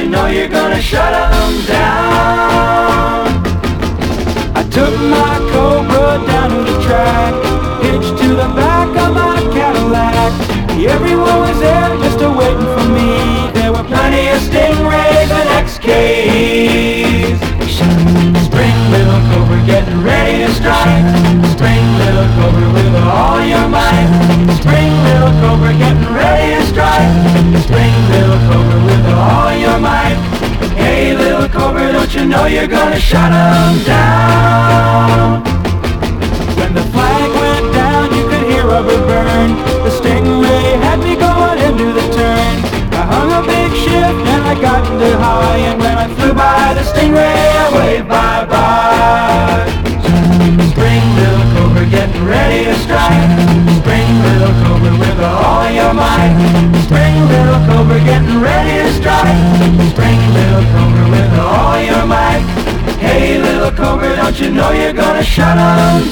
you know you're gonna shut them down? I took my Cobra down to the track, hitched to the back of my Cadillac. Everyone was there just waiting for me. There were plenty of Stingrays and XKs. Spring, little Cobra, getting ready to strike. Spring, little Cobra, with all your might. Spring, little Cobra, getting ready to strike. Spring, little Cobra, with all your might. Hey, little Cobra, don't you know you're gonna shut them down? When the flag went down, you could hear rubber burn. The Stingray had me going into the turn. I hung a big shift and I got into high, and when I flew by the Stingray, I waved bye-bye. Spring, little Cobra, getting ready to strike. Spring, little Cobra, with all your might. Spring, little Cobra, getting ready to strike. Spring, little Cobra, with all your might. Hey, little Cobra, don't you know you're gonna shut them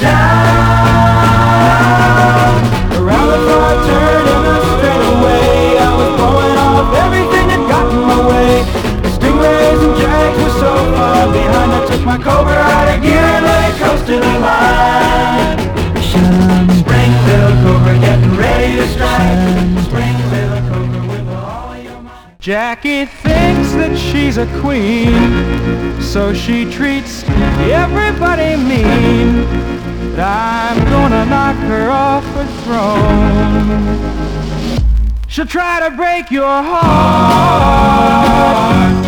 down? Around the far turn in a straightaway, I was blowing off everything that got in my way. The Stingrays and Jags were so far behind, I took my Cobra out of gear and let it coast to the line. Spring, little Cobra, getting ready to strike. Spring, little Cobra, with all your might. Jackie thinks that she's a queen, so she treats everybody mean. But I'm gonna knock her off her throne. She'll try to break your heart,